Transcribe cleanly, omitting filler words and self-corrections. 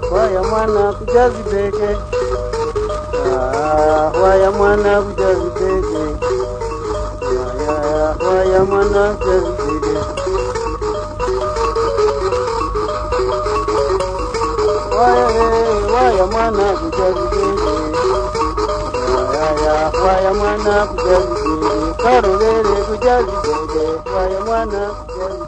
waya mwana kujazi beke. Waya mwana kujazi beke. Waya mwana kujazi beke. Waya mwana kujazi beke. Waya mwana kujazi beke. Karolele kujazi beke. Waya mwana kujazi beke.